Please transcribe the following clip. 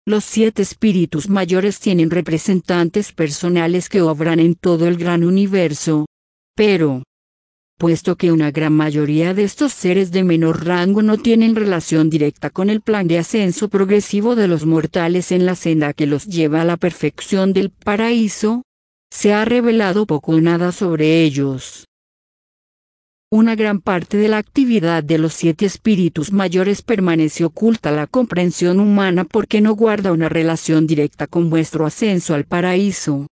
Los 7 espíritus mayores tienen representantes personales que obran en todo el gran universo. Pero, puesto que una gran mayoría de estos seres de menor rango no tienen relación directa con el plan de ascenso progresivo de los mortales en la senda que los lleva a la perfección del paraíso, se ha revelado poco o nada sobre ellos. Una gran parte de la actividad de los 7 espíritus mayores permanece oculta a la comprensión humana porque no guarda una relación directa con vuestro ascenso al paraíso.